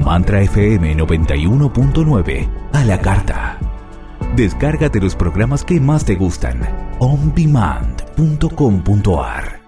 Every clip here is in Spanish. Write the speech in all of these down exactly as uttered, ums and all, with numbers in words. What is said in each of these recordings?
Mantra F M noventa y uno punto nueve, a la carta. Descárgate los programas que más te gustan. on demand punto com punto a r.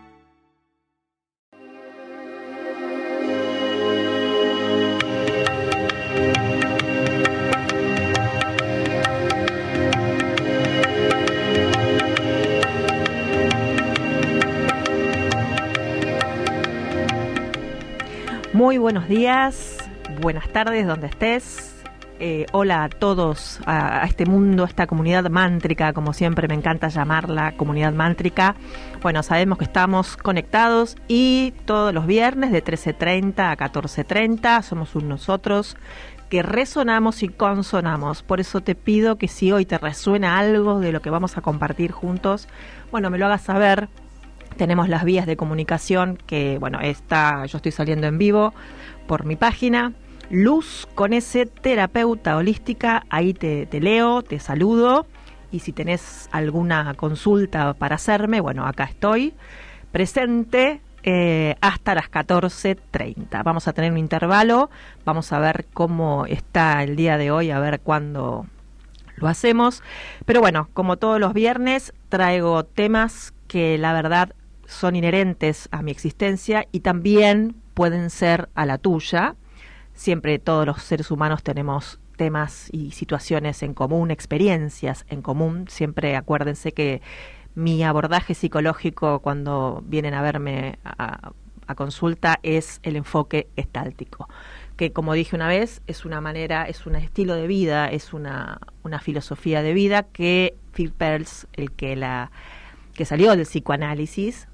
Muy buenos días, buenas tardes, donde estés. Eh, hola a todos, a, a este mundo, a esta comunidad mántrica, como siempre me encanta llamarla, comunidad mántrica. Bueno, sabemos que estamos conectados y todos los viernes de trece treinta a catorce treinta somos un nosotros que resonamos y consonamos. Por eso te pido que si hoy te resuena algo de lo que vamos a compartir juntos, bueno, me lo hagas saber. Tenemos las vías de comunicación que, bueno, está, yo estoy saliendo en vivo por mi página, Luz con S, terapeuta holística, ahí te, te leo, te saludo, y si tenés alguna consulta para hacerme, bueno, acá estoy, presente eh, hasta las catorce treinta. Vamos a tener un intervalo, vamos a ver cómo está el día de hoy, a ver cuándo lo hacemos, pero bueno, como todos los viernes, traigo temas que la verdad son inherentes a mi existencia y también pueden ser a la tuya. Siempre todos los seres humanos tenemos temas y situaciones en común, experiencias en común. Siempre acuérdense que mi abordaje psicológico cuando vienen a verme a, a consulta es el enfoque gestáltico, que como dije una vez, es una manera, es un estilo de vida, es una, una filosofía de vida que Phil Pearls, el que la que salió del psicoanálisis,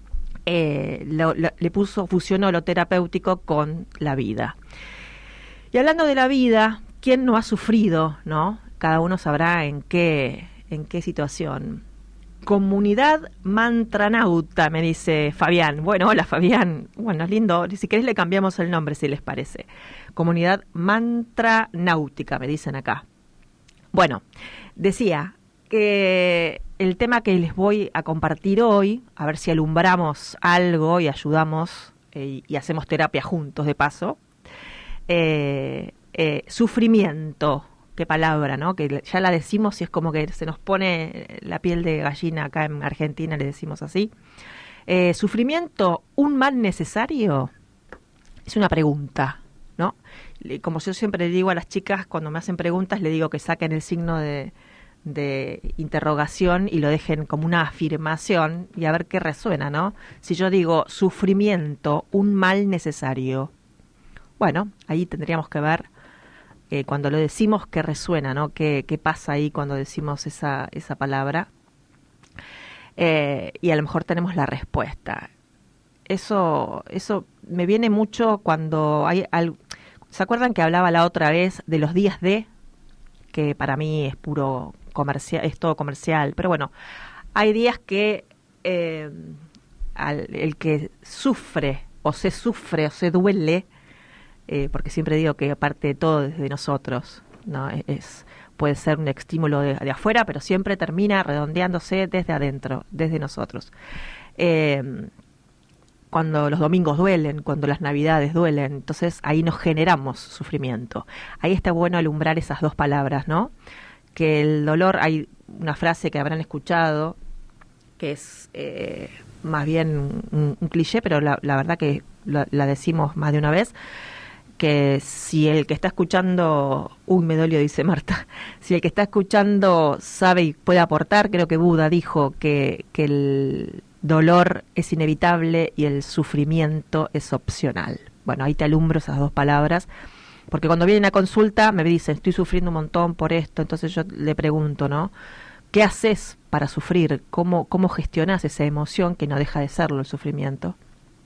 eh, lo, lo, le puso, fusionó lo terapéutico con la vida. Y hablando de la vida, ¿quién no ha sufrido, no? Cada uno sabrá en qué, en qué situación. Comunidad mantranauta, me dice Fabián. Bueno, hola Fabián. Bueno, es lindo. Si querés le cambiamos el nombre, si les parece. Comunidad mantranáutica, me dicen acá. Bueno, decía que el tema que les voy a compartir hoy, a ver si alumbramos algo y ayudamos eh, y hacemos terapia juntos de paso, eh, eh, sufrimiento, qué palabra, ¿no? Que ya la decimos y es como que se nos pone la piel de gallina. Acá en Argentina le decimos así. Eh, sufrimiento, ¿un mal necesario? Es una pregunta, ¿no? Como yo siempre le digo a las chicas cuando me hacen preguntas, le digo que saquen el signo de de interrogación y lo dejen como una afirmación y a ver qué resuena, ¿no? Si yo digo sufrimiento, un mal necesario, bueno, ahí tendríamos que ver eh, cuando lo decimos qué resuena, ¿no? ¿Qué, qué pasa ahí cuando decimos esa, esa palabra? Eh, y a lo mejor tenemos la respuesta. Eso, eso me viene mucho cuando hay algo. ¿Se acuerdan que hablaba la otra vez de los días de? Que para mí es puro comercial, es todo comercial, pero bueno, hay días que eh, al, el que sufre o se sufre o se duele, eh, porque siempre digo que aparte de todo desde nosotros, no es puede ser un estímulo de, de afuera, pero siempre termina redondeándose desde adentro, desde nosotros. Eh, cuando los domingos duelen, cuando las navidades duelen, entonces ahí nos generamos sufrimiento. Ahí está bueno alumbrar esas dos palabras, ¿no? Que el dolor, hay una frase que habrán escuchado, que es eh, más bien un, un cliché, pero la, la verdad que la, la decimos más de una vez, que si el que está escuchando, uy, me dolió, dice Marta, si el que está escuchando sabe y puede aportar, creo que Buda dijo que, que el dolor es inevitable y el sufrimiento es opcional. Bueno, ahí te alumbro esas dos palabras, porque cuando vienen a consulta me dicen, estoy sufriendo un montón por esto, entonces yo le pregunto, ¿no? ¿Qué haces para sufrir? ¿Cómo, cómo gestionás esa emoción que no deja de serlo, el sufrimiento?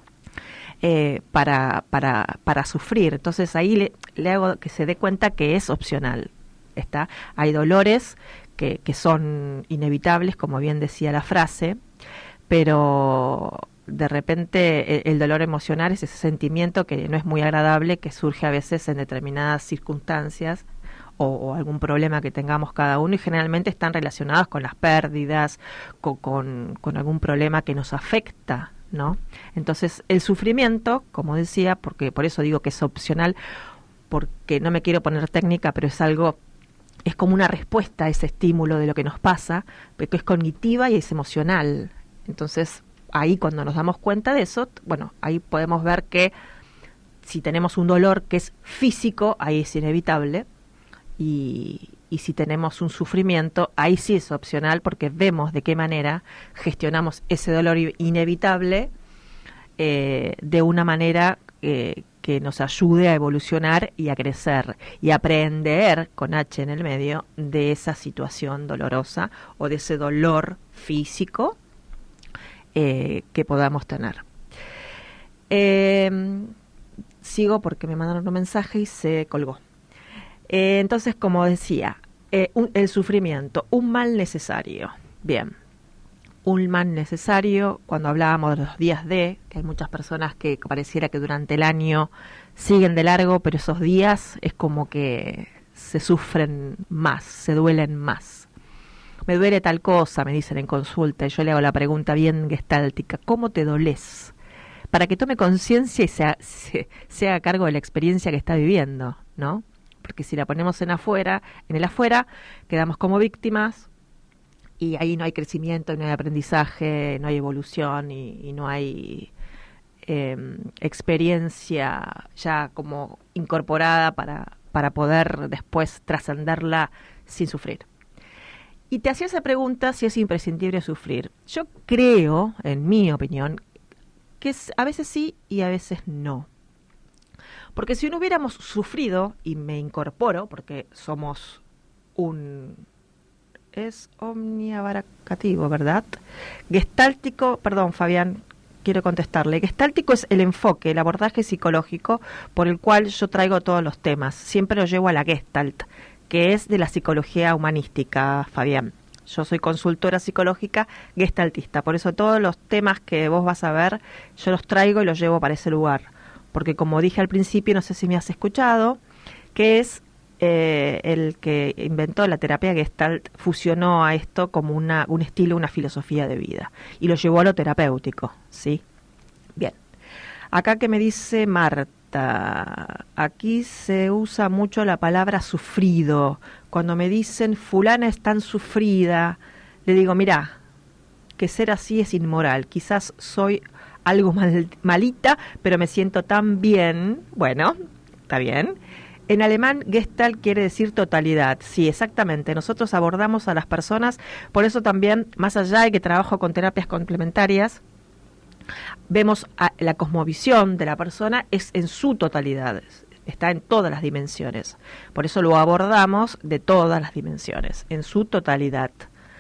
Eh, para, para, para sufrir. Entonces ahí le, le hago que se dé cuenta que es opcional. ¿Está? Hay dolores que, que son inevitables, como bien decía la frase, pero de repente el, el dolor emocional es ese sentimiento que no es muy agradable, que surge a veces en determinadas circunstancias o, o algún problema que tengamos cada uno, y generalmente están relacionados con las pérdidas, con, con, con algún problema que nos afecta, ¿no? Entonces el sufrimiento, como decía, porque por eso digo que es opcional, porque no me quiero poner técnica, pero es algo, es como una respuesta a ese estímulo de lo que nos pasa, porque es cognitiva y es emocional. Entonces, ahí cuando nos damos cuenta de eso, bueno, ahí podemos ver que si tenemos un dolor que es físico, ahí es inevitable, y, y si tenemos un sufrimiento, ahí sí es opcional, porque vemos de qué manera gestionamos ese dolor inevitable eh, de una manera eh, que nos ayude a evolucionar y a crecer y aprender, con H en el medio, de esa situación dolorosa o de ese dolor físico eh, que podamos tener. Eh, sigo porque me mandaron un mensaje y se colgó. Eh, entonces, como decía, eh, un, el sufrimiento, un mal necesario. Bien, un mal necesario, cuando hablábamos de los días de, que hay muchas personas que pareciera que durante el año siguen de largo, pero esos días es como que se sufren más, se duelen más. Me duele tal cosa, me dicen en consulta, y yo le hago la pregunta bien gestáltica, ¿cómo te dolés? Para que tome conciencia y se, se, se haga cargo de la experiencia que está viviendo, ¿no? Porque si la ponemos en afuera, en el afuera, quedamos como víctimas y ahí no hay crecimiento, no hay aprendizaje, no hay evolución y, y no hay eh, experiencia ya como incorporada para, para poder después trascenderla sin sufrir. Y te hacía esa pregunta si es imprescindible sufrir. Yo creo, en mi opinión, que es, a veces sí y a veces no. Porque si no hubiéramos sufrido, y me incorporo, porque somos un... es omniabarcativo, ¿verdad? Gestáltico, perdón Fabián, quiero contestarle. Gestáltico es el enfoque, el abordaje psicológico por el cual yo traigo todos los temas. Siempre lo llevo a la Gestalt, que es de la psicología humanística, Fabián. Yo soy consultora psicológica gestaltista, por eso todos los temas que vos vas a ver, yo los traigo y los llevo para ese lugar. Porque como dije al principio, no sé si me has escuchado, que es eh, el que inventó la terapia Gestalt, fusionó a esto como una, un estilo, una filosofía de vida, y lo llevó a lo terapéutico, ¿sí? Bien. Acá que me dice Marta, aquí se usa mucho la palabra sufrido. Cuando me dicen fulana es tan sufrida, le digo, mirá, que ser así es inmoral, quizás soy algo mal, malita, pero me siento tan bien. Bueno, está bien. En alemán, Gestalt quiere decir totalidad. Sí, exactamente. Nosotros abordamos a las personas, por eso también, más allá de que trabajo con terapias complementarias, vemos a la cosmovisión de la persona es en su totalidad, está en todas las dimensiones. Por eso lo abordamos de todas las dimensiones, en su totalidad.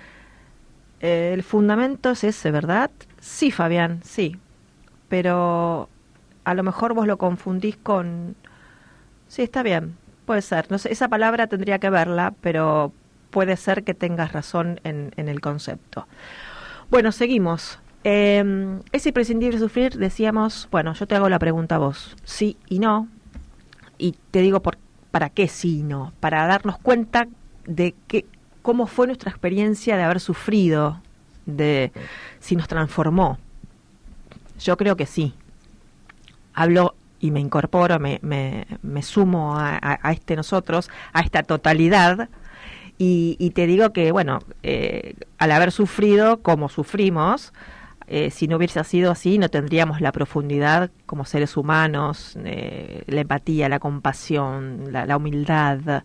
El fundamento es ese, ¿verdad? Sí, Fabián, sí. Pero a lo mejor vos lo confundís con... Sí, está bien, puede ser. No sé, esa palabra tendría que verla, pero puede ser que tengas razón en, en el concepto. Bueno, seguimos. Eh, ¿Es imprescindible sufrir? Decíamos, bueno, yo te hago la pregunta a vos, sí y no. Y te digo, por, ¿para qué sí y no? Para darnos cuenta de que, cómo fue nuestra experiencia de haber sufrido, de si nos transformó. Yo creo que sí. Hablo y me incorporo, me, me, me sumo a, a, a este nosotros, a esta totalidad, y, y te digo que, bueno, eh, al haber sufrido como sufrimos, eh, si no hubiese sido así, no tendríamos la profundidad como seres humanos, eh, la empatía, la compasión, la, la humildad.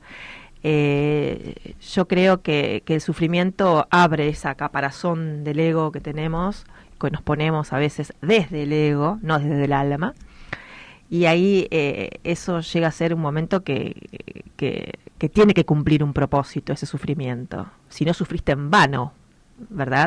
Eh, yo creo que, que el sufrimiento abre esa caparazón del ego que tenemos, que nos ponemos a veces desde el ego, no desde el alma, y ahí eh, eso llega a ser un momento que, que, que tiene que cumplir un propósito, ese sufrimiento. Si no, sufriste en vano, ¿verdad?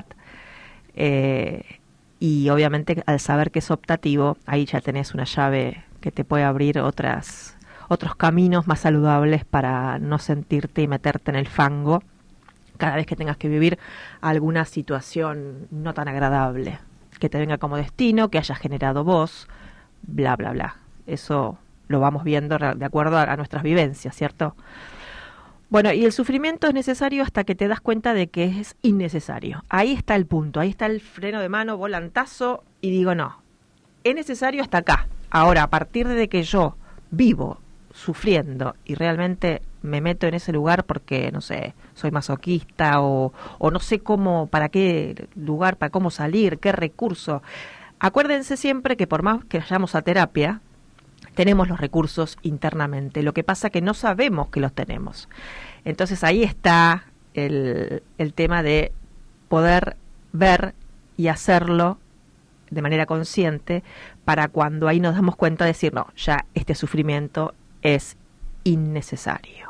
Eh, y obviamente al saber que es optativo, ahí ya tenés una llave que te puede abrir otras otros caminos más saludables para no sentirte y meterte en el fango cada vez que tengas que vivir alguna situación no tan agradable, que te venga como destino, que hayas generado vos, bla, bla, bla. Eso lo vamos viendo de acuerdo a, a nuestras vivencias, ¿cierto? Bueno, y el sufrimiento es necesario hasta que te das cuenta de que es innecesario. Ahí está el punto, ahí está el freno de mano, volantazo, y digo, no, es necesario hasta acá. Ahora, a partir de que yo vivo sufriendo y realmente me meto en ese lugar porque, no sé, soy masoquista o, o no sé cómo, para qué lugar, para cómo salir, qué recurso. Acuérdense siempre que por más que vayamos a terapia, tenemos los recursos internamente. Lo que pasa es que no sabemos que los tenemos. Entonces ahí está el, el tema de poder ver y hacerlo de manera consciente para cuando ahí nos damos cuenta de decir, no, ya este sufrimiento es innecesario.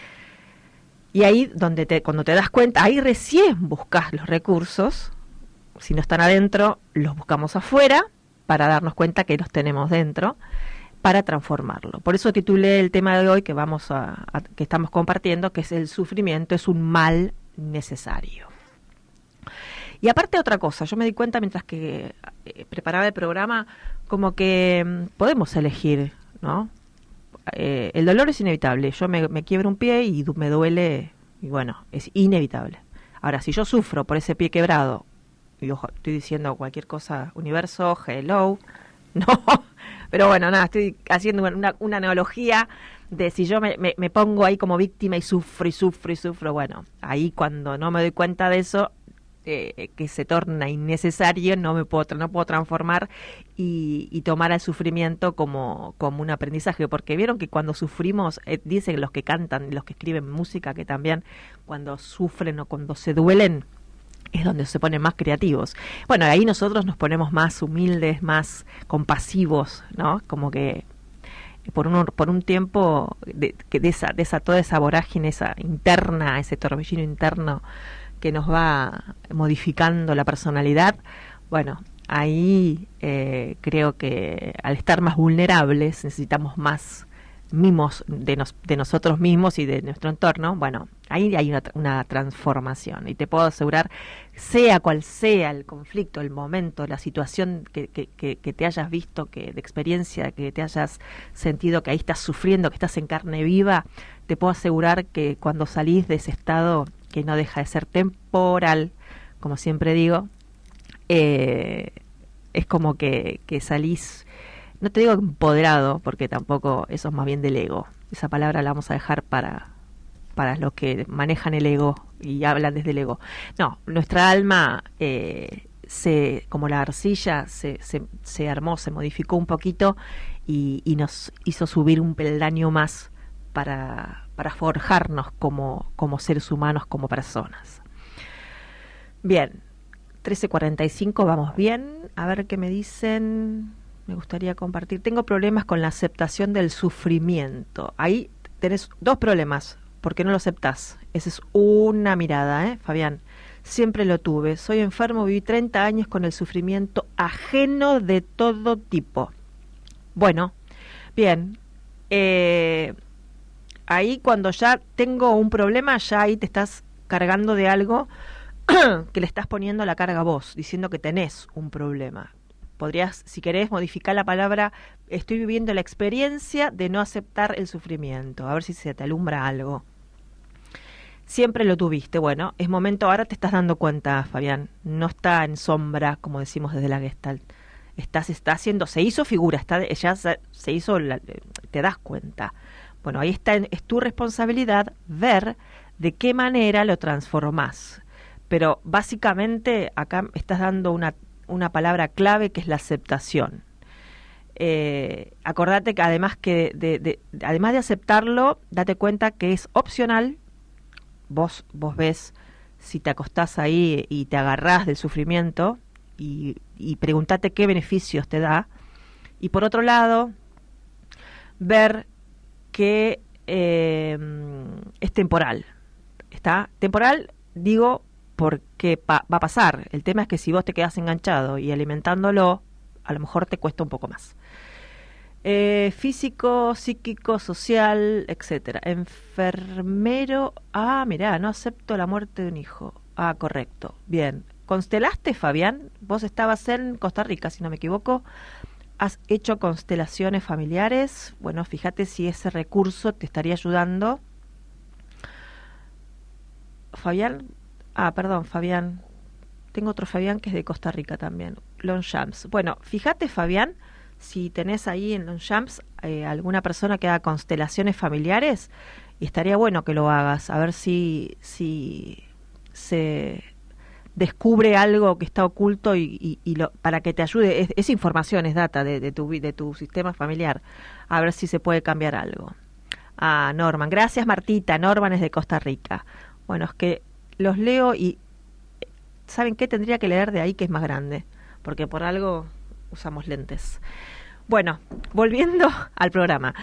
Y ahí donde te, cuando te das cuenta, ahí recién buscas los recursos. Si no están adentro, los buscamos afuera para darnos cuenta que los tenemos dentro, para transformarlo. Por eso titulé el tema de hoy que vamos a, a que estamos compartiendo, que es el sufrimiento es un mal necesario. Y aparte otra cosa, yo me di cuenta mientras que eh, preparaba el programa, como que mm, podemos elegir, ¿no? Eh, el dolor es inevitable. Yo me, me quiebro un pie y du- me duele, y bueno, es inevitable. Ahora, si yo sufro por ese pie quebrado, y ojo, estoy diciendo cualquier cosa, universo, hello, no, pero bueno, nada, estoy haciendo una, una analogía de si yo me, me, me pongo ahí como víctima y sufro y sufro y sufro, bueno, ahí cuando no me doy cuenta de eso, eh, que se torna innecesario, no me puedo, no puedo transformar y, y tomar el sufrimiento como, como un aprendizaje, porque vieron que cuando sufrimos, eh, dicen los que cantan, los que escriben música, que también cuando sufren o cuando se duelen, es donde se ponen más creativos. Bueno, ahí nosotros nos ponemos más humildes, más compasivos, ¿no? Como que por un, por un tiempo de, que de, esa, de esa toda esa vorágine, esa interna, ese torbellino interno que nos va modificando la personalidad, bueno, ahí eh, creo que al estar más vulnerables necesitamos más mimos de, nos, de nosotros mismos y de nuestro entorno. Bueno, ahí hay una, una transformación y te puedo asegurar, sea cual sea el conflicto, el momento, la situación que, que, que, que te hayas visto, que de experiencia, que te hayas sentido que ahí estás sufriendo, que estás en carne viva, te puedo asegurar que cuando salís de ese estado, que no deja de ser temporal, como siempre digo, eh, es como que, que salís, no te digo empoderado, porque tampoco eso es más bien del ego. Esa palabra la vamos a dejar para, para los que manejan el ego y hablan desde el ego. No, nuestra alma, eh, se, como la arcilla, se, se, se armó, se modificó un poquito y, y nos hizo subir un peldaño más para, para forjarnos como, como seres humanos, como personas. Bien, trece cuarenta y cinco, vamos bien. A ver qué me dicen. Me gustaría compartir. Tengo problemas con la aceptación del sufrimiento. Ahí tenés dos problemas, porque no lo aceptás. Esa es una mirada, ¿eh, Fabián? Siempre lo tuve. Soy enfermo, viví treinta años con el sufrimiento ajeno de todo tipo. Bueno, bien. Eh, ahí cuando ya tengo un problema, ya ahí te estás cargando de algo que le estás poniendo la carga a vos, diciendo que tenés un problema. Podrías, si querés, modificar la palabra, estoy viviendo la experiencia de no aceptar el sufrimiento, a ver si se te alumbra algo. Siempre lo tuviste, bueno, es momento, ahora te estás dando cuenta, Fabián, no está en sombra, como decimos desde la Gestalt, estás, está haciendo, se hizo figura, está, ya se, se hizo, la, te das cuenta. Bueno, ahí está, es tu responsabilidad ver de qué manera lo transformás, pero básicamente acá estás dando una una palabra clave que es la aceptación. Eh, acordate que además que de, de, de, además de aceptarlo, date cuenta que es opcional. Vos, vos ves si te acostás ahí y te agarrás del sufrimiento y, y preguntate qué beneficios te da. Y por otro lado, ver que eh, es temporal. ¿Está? Temporal, digo, porque pa- va a pasar. El tema es que si vos te quedas enganchado y alimentándolo, a lo mejor te cuesta un poco más. Eh, físico, psíquico, social, etcétera. Enfermero, ah, mirá, no acepto la muerte de un hijo. Ah, correcto, bien. ¿Constelaste, Fabián? Vos estabas en Costa Rica, si no me equivoco. ¿Has hecho constelaciones familiares? Bueno, fíjate si ese recurso te estaría ayudando. Fabián, ah, perdón, Fabián. Tengo otro Fabián que es de Costa Rica también. Longchamps. Bueno, fíjate, Fabián, si tenés ahí en los jams eh, alguna persona que haga constelaciones familiares, y estaría bueno que lo hagas, a ver si, si se descubre algo que está oculto y, y, y lo, para que te ayude. Es, es información, es data de, de, tu, de tu sistema familiar, a ver si se puede cambiar algo. Ah, Norman, gracias Martita, Norman es de Costa Rica. Bueno, es que los leo y ¿saben qué? Tendría que leer de ahí, que es más grande, porque por algo usamos lentes. Bueno, volviendo al programa,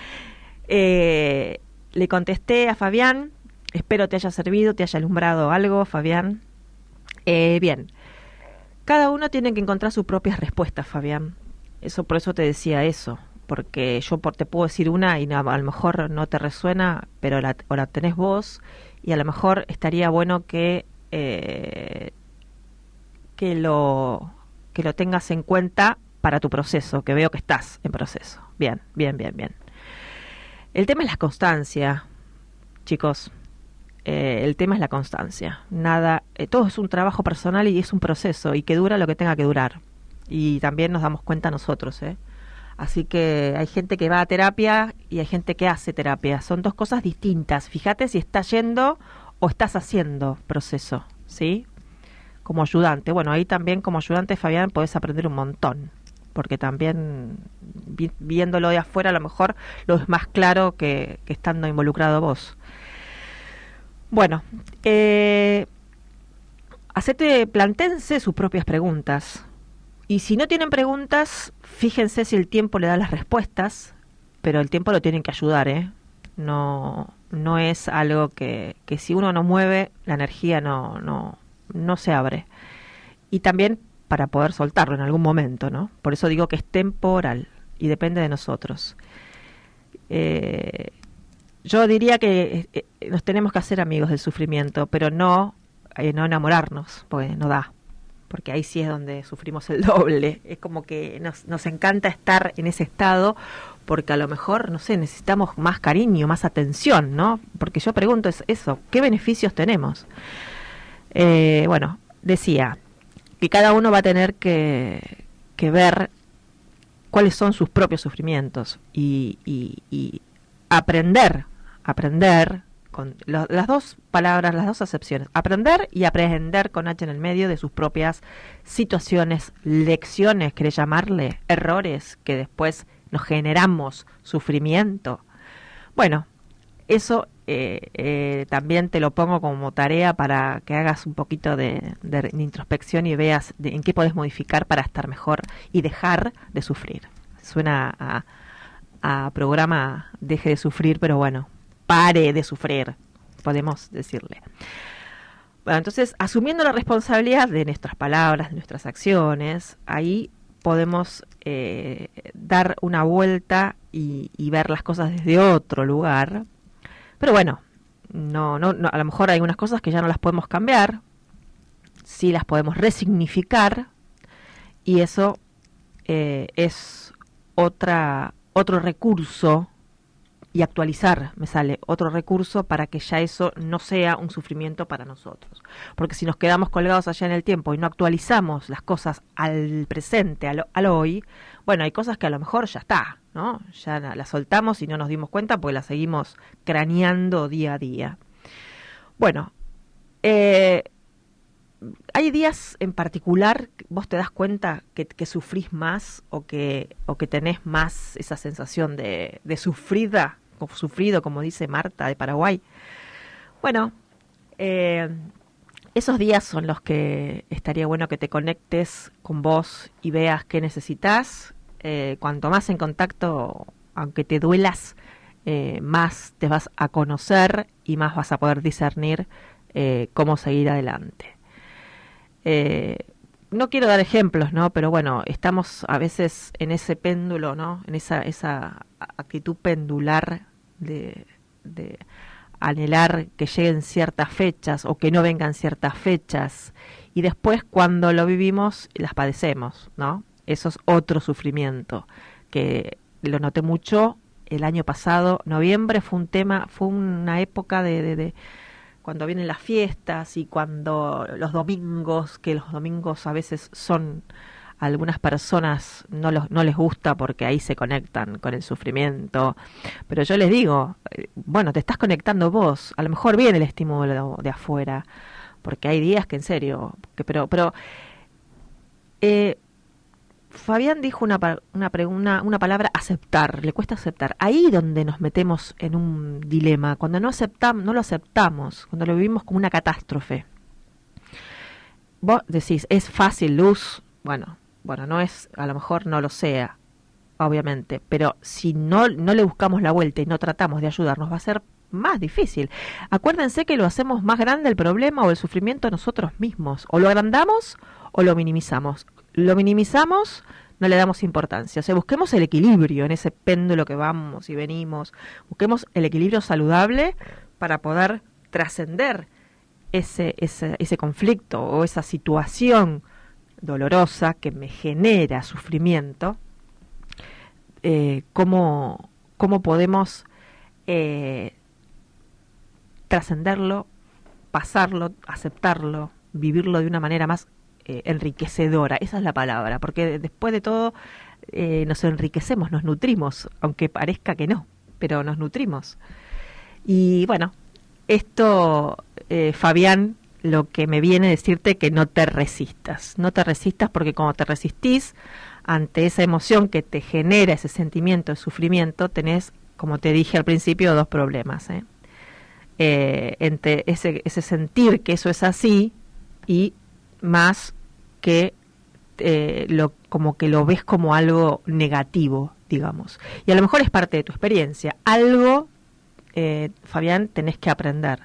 eh, le contesté a Fabián, espero te haya servido, te haya alumbrado algo, Fabián. Eh, bien, cada uno tiene que encontrar sus propias respuestas, Fabián. Eso, por eso te decía eso, porque yo por, te puedo decir una y no, a lo mejor no te resuena, pero la, o la tenés vos, y a lo mejor estaría bueno que eh, que lo que lo tengas en cuenta para tu proceso, que veo que estás en proceso. Bien, bien, bien, bien. El tema es la constancia, chicos. Eh, el tema es la constancia. Nada, eh, todo es un trabajo personal y es un proceso y que dura lo que tenga que durar. Y también nos damos cuenta nosotros, ¿eh? Así que hay gente que va a terapia y hay gente que hace terapia. Son dos cosas distintas. Fíjate si estás yendo o estás haciendo proceso, ¿sí? Como ayudante. Bueno, ahí también como ayudante, Fabián, podés aprender un montón. Porque también vi, viéndolo de afuera a lo mejor lo es más claro que, que estando involucrado vos. Bueno, eh, hacete, plantéense sus propias preguntas. Y si no tienen preguntas, fíjense si el tiempo le da las respuestas, pero el tiempo lo tienen que ayudar, ¿eh? No, no es algo que, que si uno no mueve, la energía no, no, no se abre. Y también para poder soltarlo en algún momento, ¿no? Por eso digo que es temporal y depende de nosotros. Eh, yo diría que eh, nos tenemos que hacer amigos del sufrimiento, pero no, eh, no enamorarnos, porque no da. Porque ahí sí es donde sufrimos el doble. Es como que nos, nos encanta estar en ese estado, porque a lo mejor, no sé, necesitamos más cariño, más atención, ¿no? Porque yo pregunto es eso, ¿qué beneficios tenemos? Eh, bueno, decía que cada uno va a tener que, que ver cuáles son sus propios sufrimientos y, y, y aprender, aprender, con lo, las dos palabras, las dos acepciones, aprender y aprehender con H en el medio de sus propias situaciones, lecciones, querés llamarle, errores que después nos generamos sufrimiento. Bueno, eso eh, eh, también te lo pongo como tarea para que hagas un poquito de, de, de introspección y veas de, en qué podés modificar para estar mejor y dejar de sufrir. Suena a, a programa deje de sufrir, pero bueno, pare de sufrir, podemos decirle. Bueno, entonces, asumiendo la responsabilidad de nuestras palabras, de nuestras acciones, ahí podemos eh, dar una vuelta y, y ver las cosas desde otro lugar. Pero bueno, no, no, no, a lo mejor hay unas cosas que ya no las podemos cambiar, sí las podemos resignificar, y eso eh, es otra otro recurso, y actualizar, me sale, otro recurso para que ya eso no sea un sufrimiento para nosotros. Porque si nos quedamos colgados allá en el tiempo y no actualizamos las cosas al presente, al, al hoy, bueno, hay cosas que a lo mejor ya está, ¿no? Ya las soltamos y no nos dimos cuenta porque las seguimos craneando día a día. Bueno, eh, hay días en particular que vos te das cuenta que, que sufrís más o que, o que tenés más esa sensación de, de sufrida, sufrido, como dice Marta de Paraguay. Bueno, eh, esos días son los que estaría bueno que te conectes con vos y veas qué necesitas. Eh, cuanto más en contacto, aunque te duelas, eh, más te vas a conocer y más vas a poder discernir eh, cómo seguir adelante. Eh, no quiero dar ejemplos, ¿no? Pero bueno, estamos a veces en ese péndulo, ¿no? En esa, esa actitud pendular de, de anhelar que lleguen ciertas fechas o que no vengan ciertas fechas. Y después, cuando lo vivimos, las padecemos, ¿no? Eso es otro sufrimiento, que lo noté mucho el año pasado. Noviembre fue un tema, fue una época de... de, de cuando vienen las fiestas y cuando los domingos, que los domingos a veces son a algunas personas no, los, no les gusta porque ahí se conectan con el sufrimiento, pero yo les digo, eh, bueno, te estás conectando vos, a lo mejor viene el estímulo de, de afuera, porque hay días que en serio, que, pero... pero eh, Fabián dijo una, una, una, una palabra, aceptar, le cuesta aceptar. Ahí donde nos metemos en un dilema, cuando no aceptamos, no lo aceptamos, cuando lo vivimos como una catástrofe. Vos decís, es fácil, Luz, bueno, bueno, no es, a lo mejor no lo sea, obviamente, pero si no, no le buscamos la vuelta y no tratamos de ayudarnos, va a ser más difícil. Acuérdense que lo hacemos más grande el problema o el sufrimiento nosotros mismos, o lo agrandamos o lo minimizamos. Lo minimizamos, no le damos importancia. O sea, busquemos el equilibrio en ese péndulo que vamos y venimos. Busquemos el equilibrio saludable para poder trascender ese, ese, ese conflicto o esa situación dolorosa que me genera sufrimiento. Eh, cómo, cómo podemos eh, trascenderlo, pasarlo, aceptarlo, vivirlo de una manera más Eh, enriquecedora, esa es la palabra, porque después de todo eh, nos enriquecemos, nos nutrimos, aunque parezca que no, pero nos nutrimos. Y bueno, esto, eh, Fabián, lo que me viene a decirte que no te resistas, no te resistas porque cuando te resistís ante esa emoción que te genera ese sentimiento de sufrimiento, tenés, como te dije al principio, dos problemas, ¿eh? Eh, entre ese, ese sentir que eso es así y más que eh, lo como que lo ves como algo negativo, digamos. Y a lo mejor es parte de tu experiencia. Algo, eh, Fabián, tenés que aprender.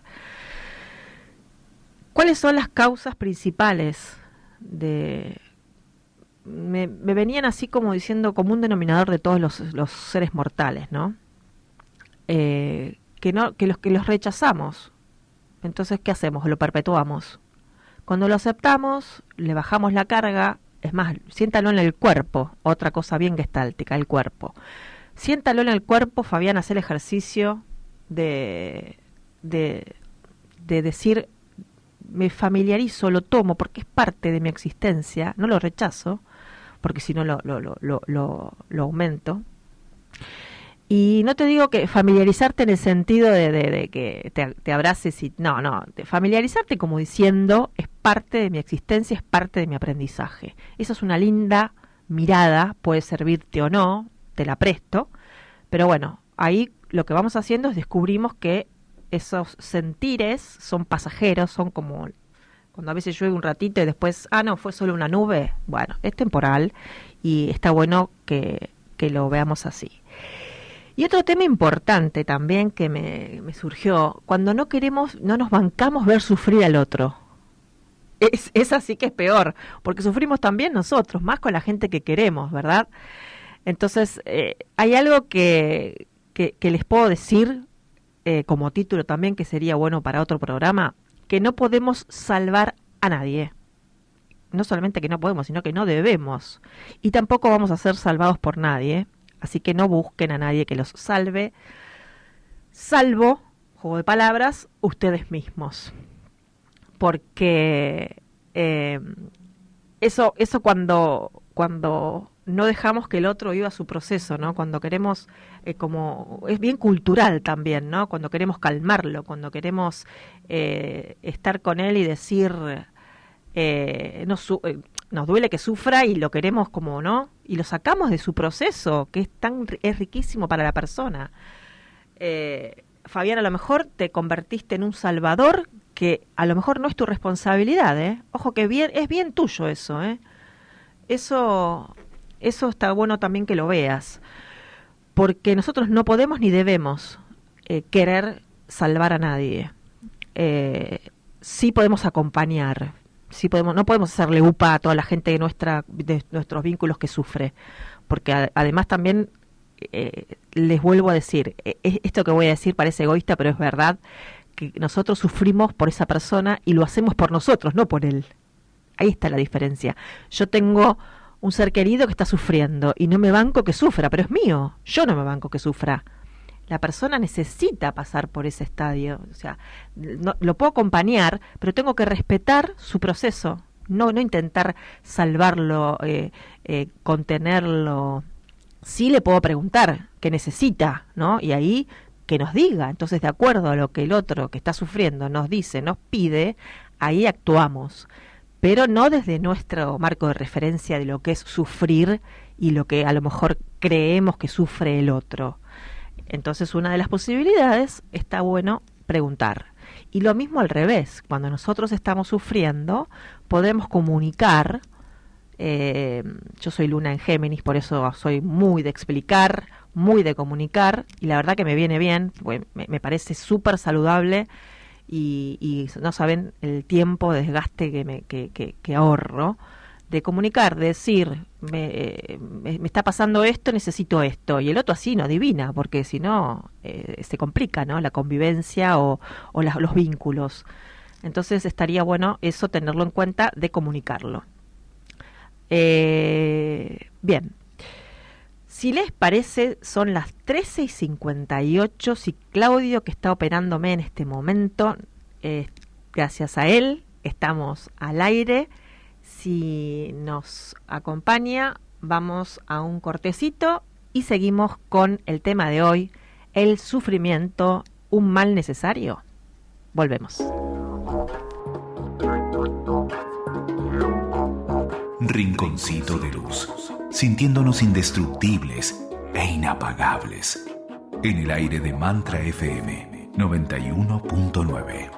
¿Cuáles son las causas principales de... Me, me venían así como diciendo como un denominador de todos los, los seres mortales, ¿no? Eh, que no, que los que los rechazamos. Entonces, ¿qué hacemos? Lo perpetuamos. Cuando lo aceptamos, le bajamos la carga, es más, siéntalo en el cuerpo, otra cosa bien gestáltica, el cuerpo. Siéntalo en el cuerpo, Fabián, hacer el ejercicio de, de, de decir, me familiarizo, lo tomo porque es parte de mi existencia, no lo rechazo, porque si no lo, lo, lo, lo, lo, lo aumento. Y no te digo que familiarizarte en el sentido de, de, de que te, te abraces y... No, no, familiarizarte como diciendo es parte de mi existencia, es parte de mi aprendizaje. Esa es una linda mirada, puede servirte o no, te la presto, pero bueno, ahí lo que vamos haciendo es descubrimos que esos sentires son pasajeros, son como cuando a veces llueve un ratito y después, ah, no, fue solo una nube. Bueno, es temporal y está bueno que, que lo veamos así. Y otro tema importante también que me, me surgió, cuando no queremos, no nos bancamos ver sufrir al otro. Es, es así que es peor, porque sufrimos también nosotros, más con la gente que queremos, ¿verdad? Entonces, eh, hay algo que, que, que les puedo decir, eh, como título también, que sería bueno para otro programa, que no podemos salvar a nadie. No solamente que no podemos, sino que no debemos. Y tampoco vamos a ser salvados por nadie. Así que no busquen a nadie que los salve, salvo, juego de palabras, ustedes mismos. Porque eh, eso, eso cuando, cuando no dejamos que el otro viva su proceso, ¿no? Cuando queremos, eh, como es bien cultural también, ¿no? Cuando queremos calmarlo, cuando queremos eh, estar con él y decir, eh, no su eh, nos duele que sufra y lo queremos como, ¿no? Y lo sacamos de su proceso, que es tan es riquísimo para la persona. Eh, Fabián, a lo mejor te convertiste en un salvador que a lo mejor no es tu responsabilidad, ¿eh? Ojo que bien es bien tuyo eso, ¿eh? Eso, eso está bueno también que lo veas, porque nosotros no podemos ni debemos eh, querer salvar a nadie. Eh, sí podemos acompañar. Sí podemos, no podemos hacerle upa a toda la gente de nuestra de nuestros vínculos que sufre, porque a, además también eh, les vuelvo a decir, eh, esto que voy a decir parece egoísta, pero es verdad, que nosotros sufrimos por esa persona y lo hacemos por nosotros, no por él. Ahí está la diferencia. Yo tengo un ser querido que está sufriendo y no me banco que sufra, pero es mío, yo no me banco que sufra. La persona necesita pasar por ese estadio, o sea, no, lo puedo acompañar, pero tengo que respetar su proceso, no, no intentar salvarlo, eh, eh, contenerlo. Sí le puedo preguntar qué necesita, ¿no? Y ahí que nos diga. Entonces, de acuerdo a lo que el otro que está sufriendo nos dice, nos pide, ahí actuamos. Pero no desde nuestro marco de referencia de lo que es sufrir y lo que a lo mejor creemos que sufre el otro. Entonces, una de las posibilidades está bueno preguntar. Y lo mismo al revés, cuando nosotros estamos sufriendo, podemos comunicar. Eh, yo soy Luna en Géminis, por eso soy muy de explicar, muy de comunicar, y la verdad que me viene bien, me, me parece súper saludable, y, y no saben el tiempo de desgaste que, me, que, que, que ahorro de comunicar, de decir, me, me, me está pasando esto, necesito esto, y el otro así no adivina, porque si no eh, se complica, ¿no? La convivencia o, o la, los vínculos. Entonces estaría bueno eso, tenerlo en cuenta, de comunicarlo. Eh, bien, si les parece, son las trece y cincuenta y ocho. Si Claudio, que está operándome en este momento, eh, gracias a él, estamos al aire. Si nos acompaña, vamos a un cortecito y seguimos con el tema de hoy, el sufrimiento, un mal necesario. Volvemos. Rinconcito de luz, sintiéndonos indestructibles e inapagables. En el aire de Mantra F M noventa y uno punto nueve.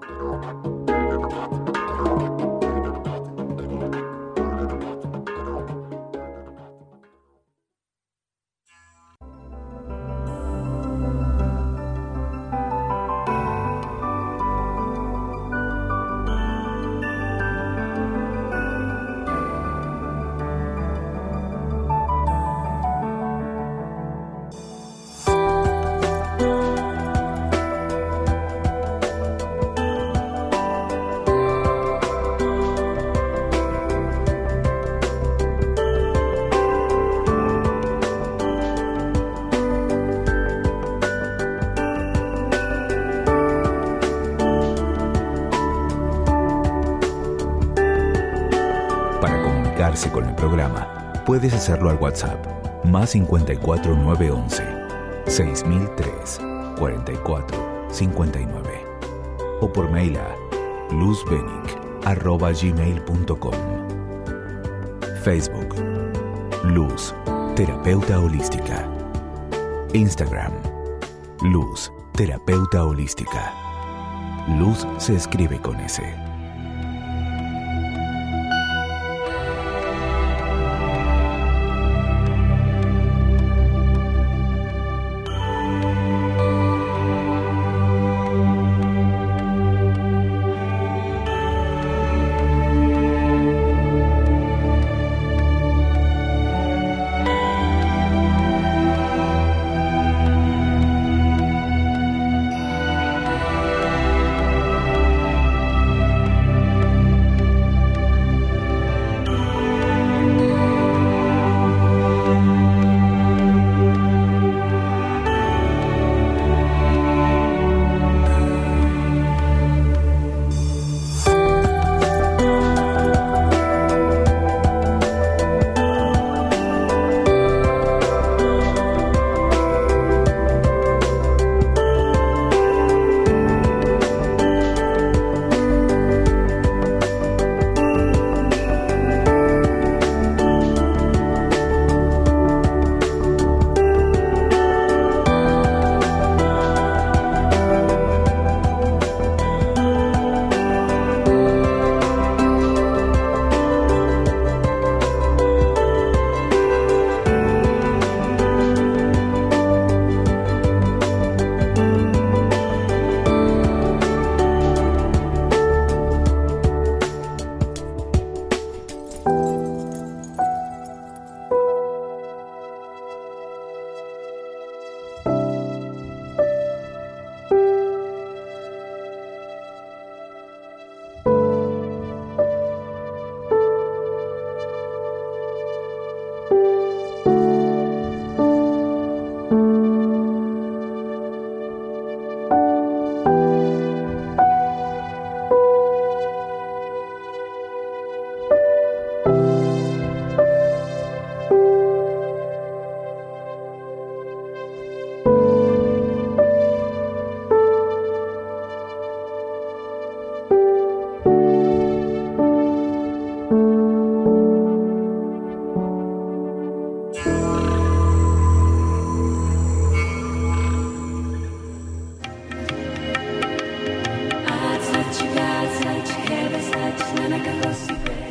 Con el programa, puedes hacerlo al WhatsApp más cincuenta y cuatro nueve once seis mil tres cuarenta y cuatro cincuenta y nueve o por mail a luzbenic arroba gmail punto com. Facebook Luz Terapeuta Holística. Instagram Luz Terapeuta Holística. Luz se escribe con S.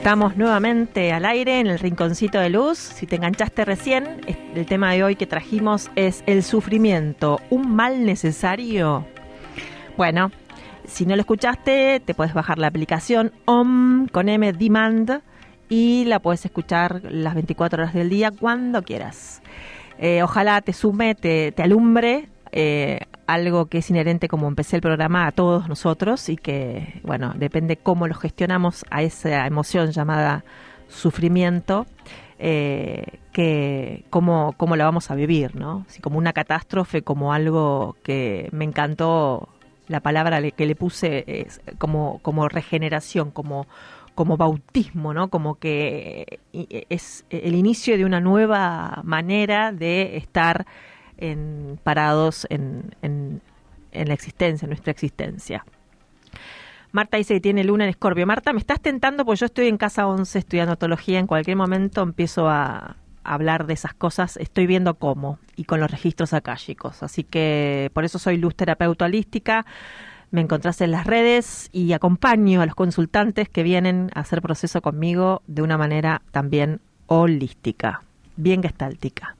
Estamos nuevamente al aire en el Rinconcito de Luz. Si te enganchaste recién, el tema de hoy que trajimos es el sufrimiento, ¿un mal necesario? Bueno, si no lo escuchaste, te puedes bajar la aplicación O M con M Demand y la puedes escuchar las veinticuatro horas del día cuando quieras. Eh, ojalá te sume, te, te alumbre eh, algo que es inherente, como empecé el programa, a todos nosotros y que, bueno, depende cómo lo gestionamos a esa emoción llamada sufrimiento, eh, que cómo, cómo la vamos a vivir, ¿no? Si como una catástrofe, como algo que me encantó, la palabra que le puse es como, como regeneración, como, como bautismo, ¿no? Como que es el inicio de una nueva manera de estar en, parados en, en, en la existencia, en nuestra existencia. Marta dice que tiene luna en Escorpio. Marta, me estás tentando porque yo estoy en casa once estudiando teología. En cualquier momento empiezo a, a hablar de esas cosas. Estoy viendo cómo y con los registros akáshicos. Así que por eso soy luz terapeuta holística. Me encontrás en las redes y acompaño a los consultantes que vienen a hacer proceso conmigo de una manera también holística, bien gestáltica.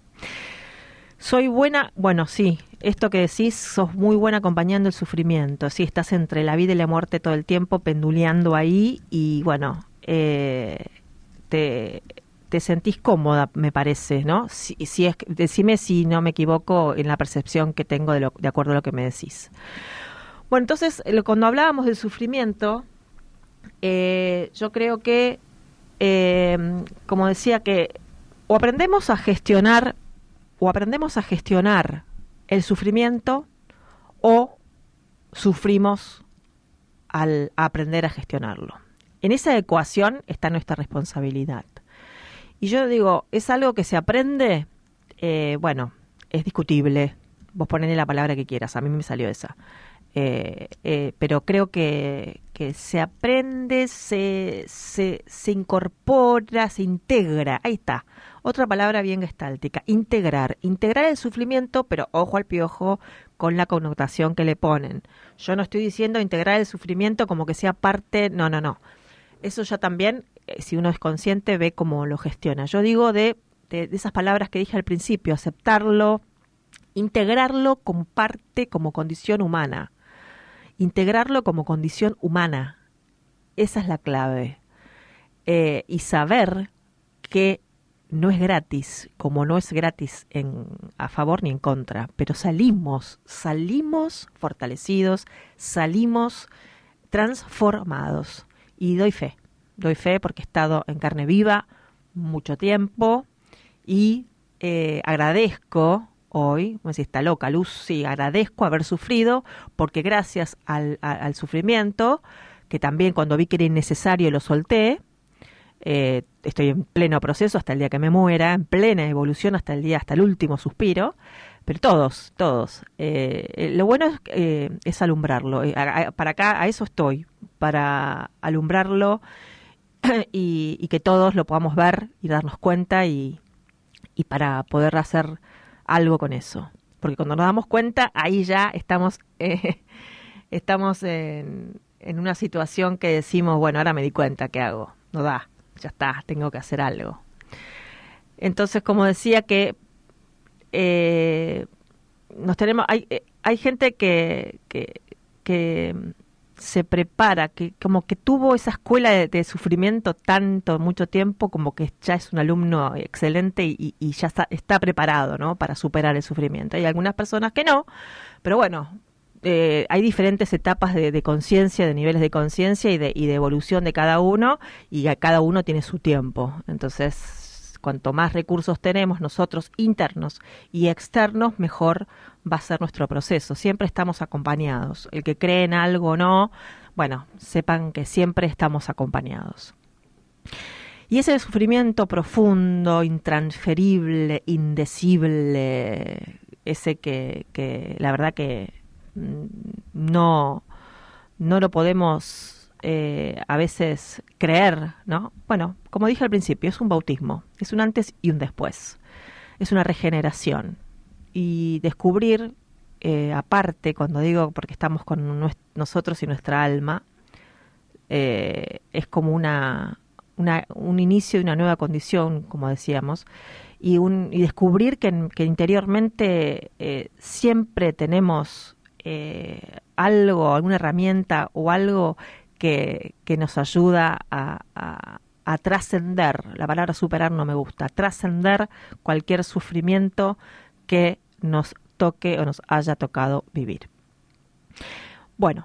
Soy buena, bueno, sí, esto que decís, sos muy buena acompañando el sufrimiento. Sí, estás entre la vida y la muerte todo el tiempo, penduleando ahí y, bueno, eh, te, te sentís cómoda, me parece, ¿no? Si, si es, decime si no me equivoco en la percepción que tengo de, lo, de acuerdo a lo que me decís. Bueno, entonces, cuando hablábamos del sufrimiento, eh, yo creo que, eh, como decía, que o aprendemos a gestionar o aprendemos a gestionar el sufrimiento o sufrimos al aprender a gestionarlo. En esa ecuación está nuestra responsabilidad. Y yo digo, ¿es algo que se aprende? Eh, bueno, es discutible. Vos ponele la palabra que quieras, a mí me salió esa. Eh, eh, pero creo que, que se aprende, se, se, se incorpora, se integra. Ahí está. Otra palabra bien gestáltica, integrar. Integrar el sufrimiento, pero ojo al piojo con la connotación que le ponen. Yo no estoy diciendo integrar el sufrimiento como que sea parte, no, no, no. Eso ya también, eh, si uno es consciente, ve cómo lo gestiona. Yo digo de, de, de esas palabras que dije al principio, aceptarlo, integrarlo como parte, como condición humana. Integrarlo como condición humana. Esa es la clave. Eh, y saber que no es gratis, como no es gratis en, a favor ni en contra, pero salimos, salimos fortalecidos, salimos transformados. Y doy fe, doy fe porque he estado en carne viva mucho tiempo y eh, agradezco hoy, como si está loca, Luz, sí, agradezco haber sufrido, porque gracias al, a, al sufrimiento, que también cuando vi que era innecesario lo solté, eh, estoy en pleno proceso hasta el día que me muera, en plena evolución hasta el día, hasta el último suspiro, pero todos, todos. Eh, lo bueno es, eh, es alumbrarlo, eh, a, a, para acá, a eso estoy, para alumbrarlo y, y que todos lo podamos ver y darnos cuenta y, y para poder hacer algo con eso, porque cuando nos damos cuenta ahí ya estamos eh, estamos en, en una situación que decimos, bueno, ahora me di cuenta, ¿qué hago? No da, ya está, tengo que hacer algo. Entonces, como decía, que eh, nos tenemos hay hay gente que que, que se prepara, que como que tuvo esa escuela de, de sufrimiento tanto, mucho tiempo, como que ya es un alumno excelente y, y ya está, está preparado, ¿no?, para superar el sufrimiento. Hay algunas personas que no, pero bueno, eh, hay diferentes etapas de, de conciencia, de niveles de conciencia y de, y de evolución de cada uno, y a cada uno tiene su tiempo. Entonces, cuanto más recursos tenemos nosotros internos y externos, mejor va a ser nuestro proceso. Siempre estamos acompañados. El que cree en algo o no, bueno, sepan que siempre estamos acompañados. Y ese sufrimiento profundo, intransferible, indecible, ese que, que la verdad que no, no lo podemos eh, a veces creer, ¿no? Bueno, como dije al principio, es un bautismo, es un antes y un después, es una regeneración. Y descubrir, eh, aparte, cuando digo porque estamos con nuest- nosotros y nuestra alma, eh, es como una, una, un inicio de una nueva condición, como decíamos, y, un, y descubrir que, que interiormente eh, siempre tenemos eh, algo, alguna herramienta o algo que, que nos ayuda a, a, a trascender. La palabra superar no me gusta. Trascender cualquier sufrimiento que nos toque o nos haya tocado vivir. Bueno,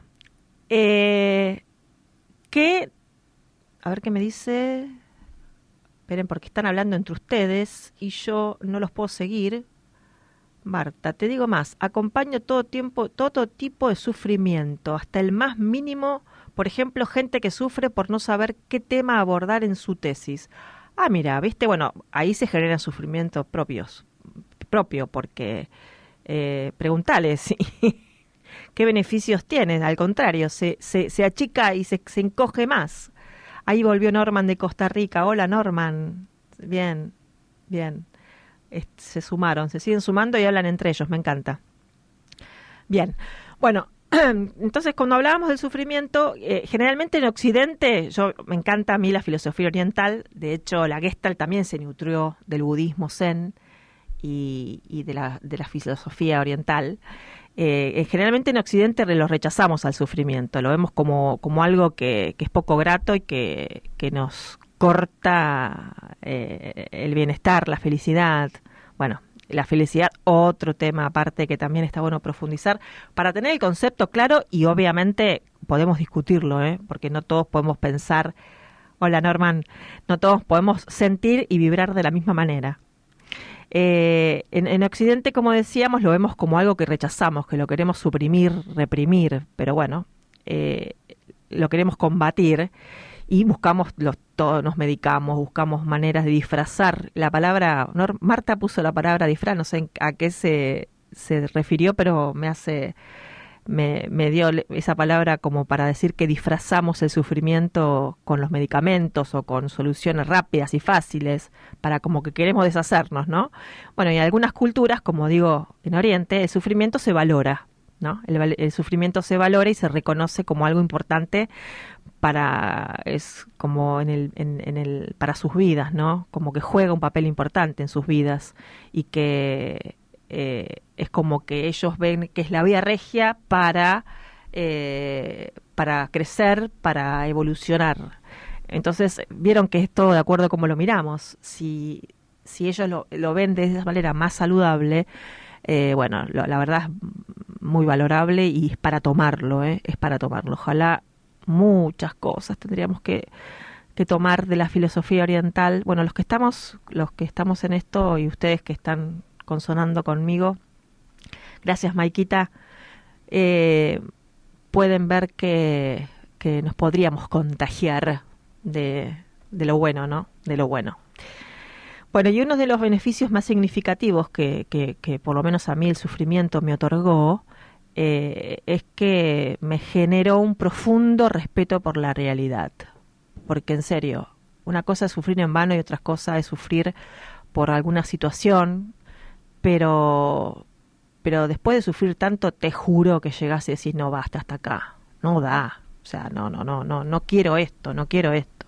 eh, ¿qué? A ver qué me dice. Esperen, porque están hablando entre ustedes y yo no los puedo seguir. Marta, te digo más, acompaño todo tiempo, todo tipo de sufrimiento, hasta el más mínimo, por ejemplo, gente que sufre por no saber qué tema abordar en su tesis. Ah, mira, viste, bueno, ahí se generan sufrimientos propios, propio, porque eh, preguntale si qué beneficios tiene, al contrario, se, se, se achica y se, se encoge más. Ahí volvió Norman de Costa Rica. Hola, Norman. Bien, bien. Est- se sumaron, se siguen sumando y hablan entre ellos. Me encanta. Bien. Bueno, entonces cuando hablábamos del sufrimiento, eh, generalmente en Occidente, yo me encanta a mí la filosofía oriental. De hecho, la Gestalt también se nutrió del budismo zen y, y de, la, de la filosofía oriental. Eh, generalmente en Occidente lo rechazamos al sufrimiento, lo vemos como, como algo que, que es poco grato y que, que nos corta eh, el bienestar, la felicidad. Bueno, la felicidad, otro tema aparte que también está bueno profundizar, para tener el concepto claro y obviamente podemos discutirlo, ¿eh? Porque no todos podemos pensar, hola Norman, no todos podemos sentir y vibrar de la misma manera. Eh, en, en Occidente, como decíamos, lo vemos como algo que rechazamos, que lo queremos suprimir, reprimir, pero bueno, eh, lo queremos combatir y buscamos, los, todos nos medicamos, buscamos maneras de disfrazar. La palabra, no, Marta puso la palabra disfraz, no sé a qué se, se refirió, pero me hace... Me, me dio esa palabra como para decir que disfrazamos el sufrimiento con los medicamentos o con soluciones rápidas y fáciles para como que queremos deshacernos, ¿no? Bueno, y en algunas culturas, como digo, en Oriente, el sufrimiento se valora, ¿no? El, el sufrimiento se valora y se reconoce como algo importante para, es como en el, en, en el, para sus vidas, ¿no? Como que juega un papel importante en sus vidas y que... Eh, es como que ellos ven que es la vía regia para, eh, para crecer, para evolucionar. Entonces, vieron que es todo de acuerdo a cómo lo miramos. Si, si ellos lo, lo ven de esa manera más saludable, eh, bueno, lo, la verdad es muy valorable y es para tomarlo, ¿eh? Es para tomarlo. Ojalá muchas cosas tendríamos que, que tomar de la filosofía oriental. Bueno, los que estamos, los que estamos en esto y ustedes que están consonando conmigo, gracias Maiquita, eh, pueden ver que, que nos podríamos contagiar de, de lo bueno, ¿no? De lo bueno. Bueno, y uno de los beneficios más significativos que, que, que por lo menos a mí el sufrimiento me otorgó eh, es que me generó un profundo respeto por la realidad. Porque en serio, una cosa es sufrir en vano y otra cosa es sufrir por alguna situación, pero pero después de sufrir tanto, te juro que llegás y decís, no, basta, hasta acá, no da, o sea, no, no, no, no, no quiero esto, no quiero esto.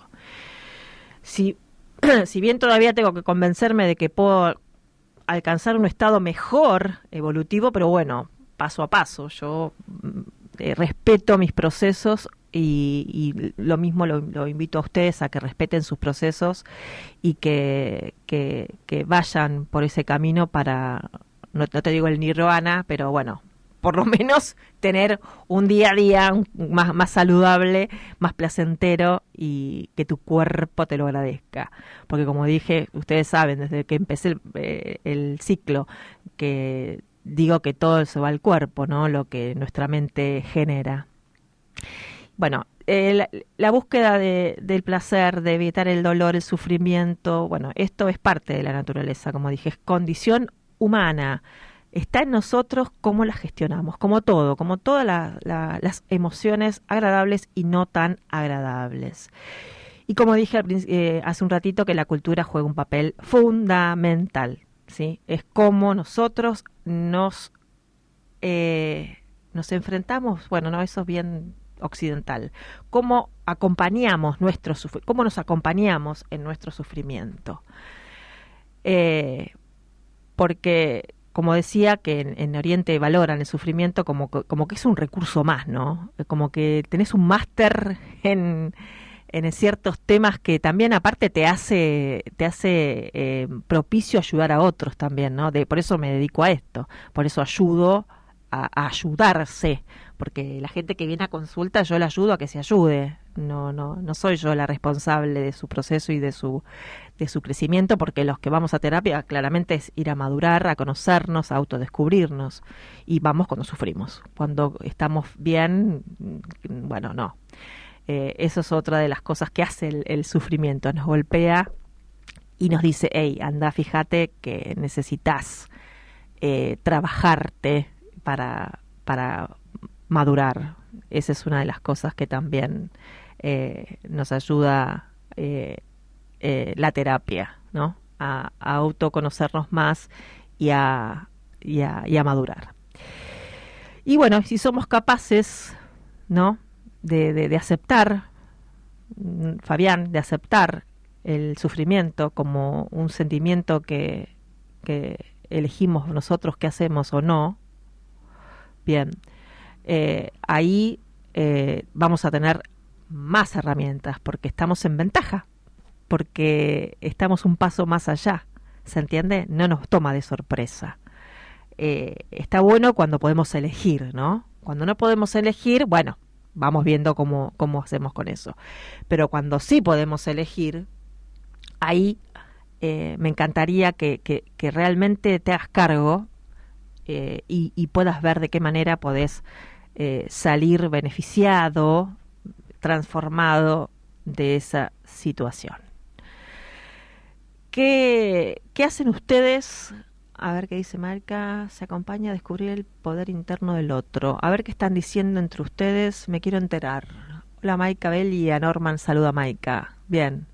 Si, si bien todavía tengo que convencerme de que puedo alcanzar un estado mejor, evolutivo, pero bueno, paso a paso, yo eh, respeto mis procesos y, y lo mismo lo, lo invito a ustedes a que respeten sus procesos y que, que, que vayan por ese camino para, no, no te digo el nirvana, pero bueno, por lo menos tener un día a día un, más, más saludable, más placentero y que tu cuerpo te lo agradezca. Porque como dije, ustedes saben, desde que empecé el, eh, el ciclo, que digo que todo se va al cuerpo, ¿no? Lo que nuestra mente genera. Bueno, eh, la, la búsqueda de, del placer, de evitar el dolor, el sufrimiento, bueno, esto es parte de la naturaleza, como dije, es condición humana. Está en nosotros cómo la gestionamos, como todo, como todas la, la, las emociones agradables y no tan agradables. Y como dije eh, hace un ratito, que la cultura juega un papel fundamental, ¿sí? Es cómo nosotros nos, eh, nos enfrentamos, bueno, no, eso es bien occidental, cómo acompañamos nuestro sufri- cómo nos acompañamos en nuestro sufrimiento. Eh, porque, como decía, que en, en Oriente valoran el sufrimiento como, como que es un recurso más, ¿no? Como que tenés un máster en, en ciertos temas que también aparte te hace, te hace eh, propicio ayudar a otros también, ¿no? De, por eso me dedico a esto, por eso ayudo a, a ayudarse, porque la gente que viene a consulta yo la ayudo a que se ayude, no, no, no soy yo la responsable de su proceso y de su de su crecimiento, porque los que vamos a terapia claramente es ir a madurar, a conocernos, a autodescubrirnos, y vamos cuando sufrimos. Cuando estamos bien, bueno, no. Eh, eso es otra de las cosas que hace el, el sufrimiento, nos golpea y nos dice, hey, anda, fíjate que necesitas eh, trabajarte para, para madurar. Esa es una de las cosas que también eh, nos ayuda eh, Eh, la terapia, ¿no? A, a autoconocernos más y a, y, a, y a madurar. Y bueno, si somos capaces, ¿no? De, de, de aceptar, Fabián, de aceptar el sufrimiento como un sentimiento que, que elegimos nosotros qué hacemos o no, bien, eh, ahí eh, vamos a tener más herramientas porque estamos en ventaja, porque estamos un paso más allá, ¿se entiende? No nos toma de sorpresa. Eh, está bueno cuando podemos elegir, ¿no? Cuando no podemos elegir, bueno, vamos viendo cómo, cómo hacemos con eso. Pero cuando sí podemos elegir, ahí eh, me encantaría que, que, que realmente te hagas cargo eh, y, y puedas ver de qué manera podés eh, salir beneficiado, transformado de esa situación. ¿Qué, ¿Qué hacen ustedes? A ver qué dice Marca. Se acompaña a descubrir el poder interno del otro. A ver qué están diciendo entre ustedes. Me quiero enterar. Hola Maika Bell y a Norman. Saluda Maika. Bien.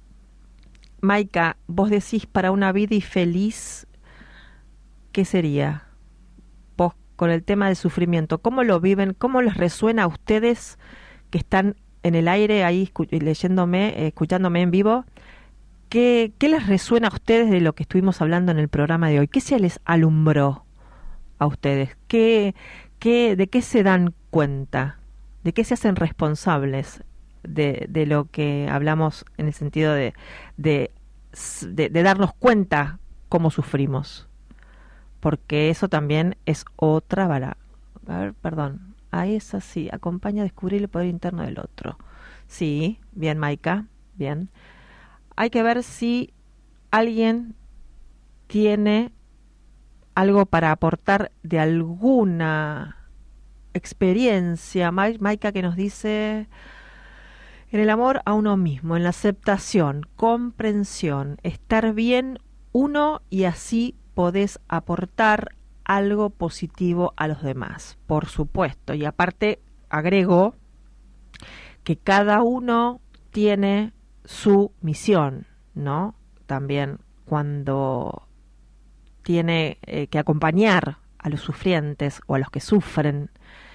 Maika, vos decís para una vida y feliz, ¿qué sería? Vos con el tema del sufrimiento, ¿cómo lo viven? ¿Cómo les resuena a ustedes que están en el aire ahí leyéndome, escuchándome en vivo? ¿Qué, ¿Qué les resuena a ustedes de lo que estuvimos hablando en el programa de hoy? ¿Qué se les alumbró a ustedes? ¿Qué, qué, ¿De qué se dan cuenta? ¿De qué se hacen responsables de, de lo que hablamos en el sentido de, de, de, de darnos cuenta cómo sufrimos? Porque eso también es otra vara. A ver, perdón. Ahí es así. Acompaña a descubrir el poder interno del otro. Sí, bien, Maika. Bien. Hay que ver si alguien tiene algo para aportar de alguna experiencia. Maika que nos dice, en el amor a uno mismo, en la aceptación, comprensión, estar bien uno y así podés aportar algo positivo a los demás, por supuesto. Y aparte agrego que cada uno tiene su misión, ¿no? También cuando tiene eh, que acompañar a los sufrientes o a los que sufren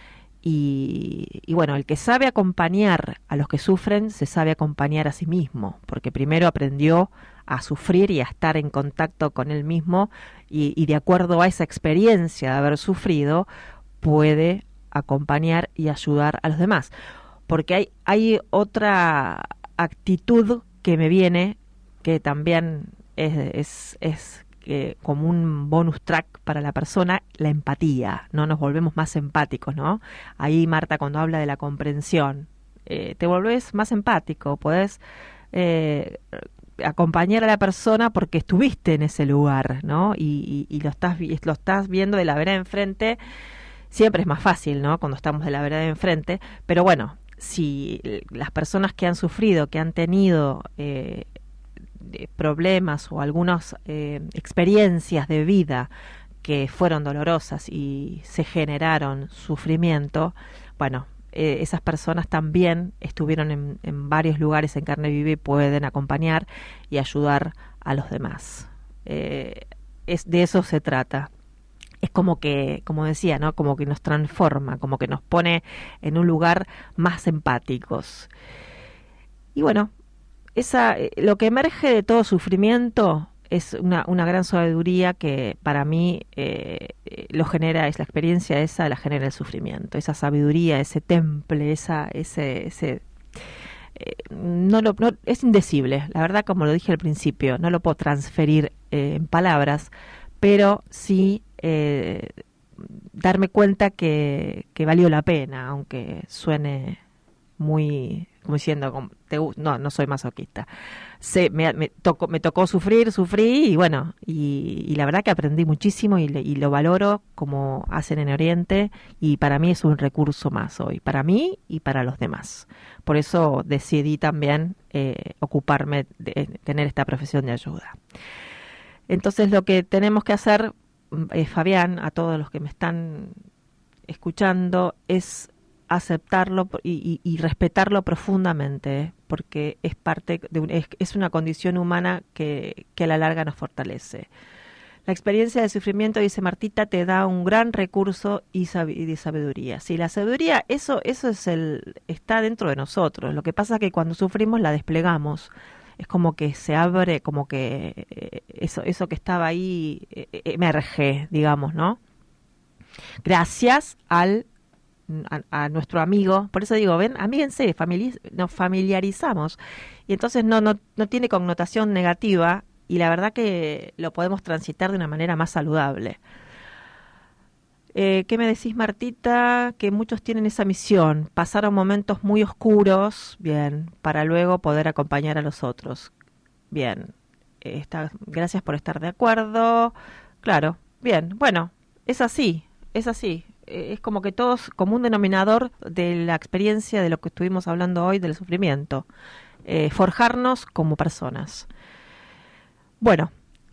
y, y bueno, el que sabe acompañar a los que sufren se sabe acompañar a sí mismo, porque primero aprendió a sufrir y a estar en contacto con él mismo y, y de acuerdo a esa experiencia de haber sufrido puede acompañar y ayudar a los demás, porque hay, hay otra actitud que me viene, que también es, es, es eh, como un bonus track para la persona, la empatía, ¿no? Nos volvemos más empáticos, ¿no? Ahí Marta cuando habla de la comprensión, eh, te volvés más empático, podés eh, acompañar a la persona porque estuviste en ese lugar, ¿no? Y, y, y lo estás lo estás viendo de la vereda de enfrente, siempre es más fácil, ¿no? Cuando estamos de la vereda de enfrente, pero bueno, si las personas que han sufrido, que han tenido eh, problemas o algunas eh, experiencias de vida que fueron dolorosas y se generaron sufrimiento, bueno, eh, esas personas también estuvieron en, en varios lugares en carne viva y pueden acompañar y ayudar a los demás. Eh, es, de eso se trata. es como que, como decía, ¿no? Como que nos transforma, como que nos pone en un lugar más empáticos. Y bueno, esa, lo que emerge de todo sufrimiento es una, una gran sabiduría que para mí eh, lo genera, es la experiencia esa, la genera el sufrimiento, esa sabiduría, ese temple, esa, ese, ese eh, no lo, no, es indecible, la verdad, como lo dije al principio, no lo puedo transferir eh, en palabras, pero sí eh, darme cuenta que, que valió la pena, aunque suene muy, como diciendo, te, no, no soy masoquista. Se, me, me, tocó, me tocó sufrir, sufrí y bueno, y, y la verdad que aprendí muchísimo y, le, y lo valoro como hacen en Oriente y para mí es un recurso más hoy, para mí y para los demás. Por eso decidí también eh, ocuparme de, de tener esta profesión de ayuda. Entonces lo que tenemos que hacer, eh, Fabián, a todos los que me están escuchando, es aceptarlo y, y, y respetarlo profundamente, porque es parte de un, es, es una condición humana que, que a la larga nos fortalece. La experiencia del sufrimiento, dice Martita, te da un gran recurso y, sab y de sabiduría. Sí, la sabiduría, eso, eso es el, está dentro de nosotros. Lo que pasa es que cuando sufrimos la desplegamos. Es como que se abre, como que eh, eso, eso que estaba ahí eh, emerge, digamos, ¿no? Gracias al A, a nuestro amigo, por eso digo, ven, amíguense, familiar, nos familiarizamos y entonces no, no, no tiene connotación negativa y la verdad que lo podemos transitar de una manera más saludable. Eh, ¿Qué me decís, Martita? Que muchos tienen esa misión, pasaron momentos muy oscuros, bien, para luego poder acompañar a los otros. Bien, eh, está, gracias por estar de acuerdo, claro, bien, bueno, es así, es así. Es como que todos, como un denominador de la experiencia de lo que estuvimos hablando hoy, del sufrimiento. Eh, forjarnos como personas. Bueno,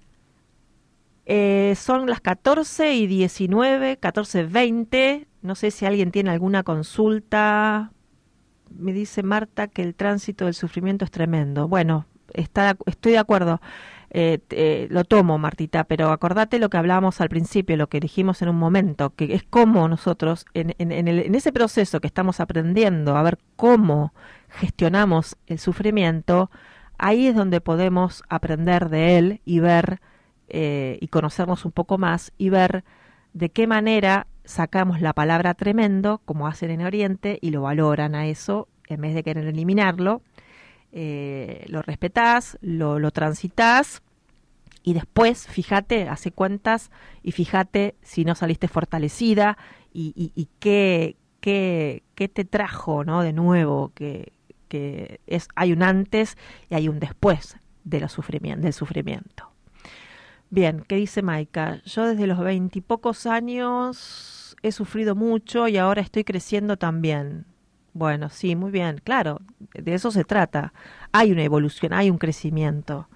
eh, son las catorce y diecinueve, catorce veinte. No sé si alguien tiene alguna consulta. Me dice Marta que el tránsito del sufrimiento es tremendo. Bueno, está, estoy de acuerdo. Eh, eh, lo tomo, Martita, pero acordate lo que hablábamos al principio, lo que dijimos en un momento, que es cómo nosotros, en, en, en, el, en ese proceso que estamos aprendiendo a ver cómo gestionamos el sufrimiento, ahí es donde podemos aprender de él y ver eh, y conocernos un poco más y ver de qué manera sacamos la palabra tremendo, como hacen en Oriente, y lo valoran a eso, en vez de querer eliminarlo. Eh, lo respetás, lo, lo transitas y después fíjate, hace cuentas y fíjate si no saliste fortalecida y, y, y qué, qué, qué te trajo, ¿no? De nuevo, que, que es, hay un antes y hay un después de los sufrimiento, del sufrimiento. Bien, ¿qué dice Maika? Yo desde los veintipocos años he sufrido mucho y ahora estoy creciendo también. Bueno, sí, muy bien, claro, de eso se trata. Hay una evolución, hay un crecimiento.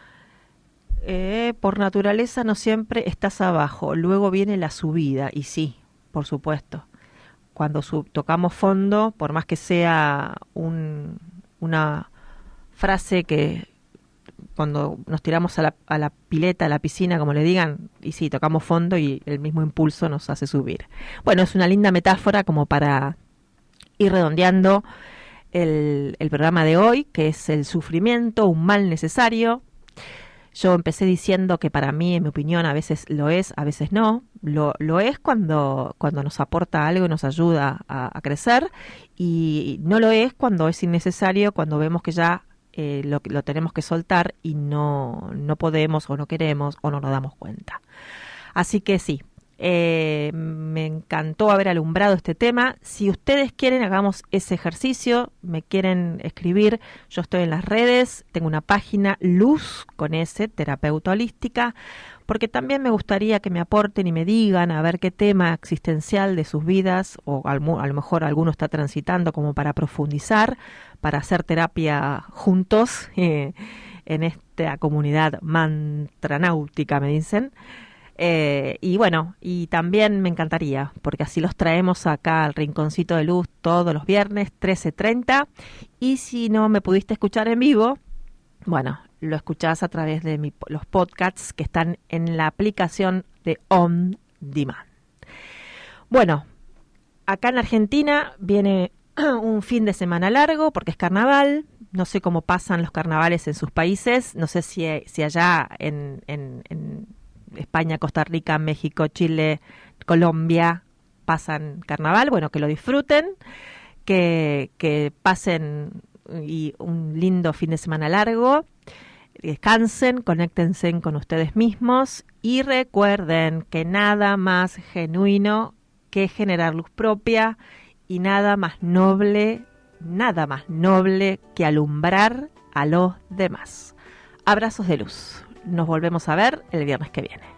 Eh, por naturaleza no siempre estás abajo, luego viene la subida, y sí, por supuesto. Cuando sub tocamos fondo, por más que sea un, una frase que cuando nos tiramos a la, a la pileta, a la piscina, como le digan, y sí, tocamos fondo y el mismo impulso nos hace subir. Bueno, es una linda metáfora como para ir redondeando el, el programa de hoy, que es el sufrimiento, un mal necesario. Yo empecé diciendo que para mí, en mi opinión, a veces lo es, a veces no. Lo, lo es cuando, cuando nos aporta algo y nos ayuda a, a crecer, y no lo es cuando es innecesario, cuando vemos que ya eh, lo, lo tenemos que soltar y no, no podemos o no queremos o no nos damos cuenta. Así que sí. Eh, me encantó haber alumbrado este tema. Si ustedes quieren, hagamos ese ejercicio, me quieren escribir, yo estoy en las redes, tengo una página Luz con S, terapeuta holística, porque también me gustaría que me aporten y me digan a ver qué tema existencial de sus vidas, o a lo mejor alguno está transitando, como para profundizar, para hacer terapia juntos eh, en esta comunidad mantranáutica, me dicen. Eh, y bueno, y también me encantaría, porque así los traemos acá al Rinconcito de Luz todos los viernes, trece treinta. Y si no me pudiste escuchar en vivo, bueno, lo escuchás a través de mi, los podcasts que están en la aplicación de O M demand. Bueno, acá en Argentina viene un fin de semana largo porque es carnaval. No sé cómo pasan los carnavales en sus países. No sé si, si allá en, en, en España, Costa Rica, México, Chile, Colombia pasan carnaval. Bueno, que lo disfruten, que, que pasen y un lindo fin de semana largo. Descansen, conéctense con ustedes mismos y recuerden que nada más genuino que generar luz propia y nada más noble, nada más noble que alumbrar a los demás. Abrazos de luz. Nos volvemos a ver el viernes que viene.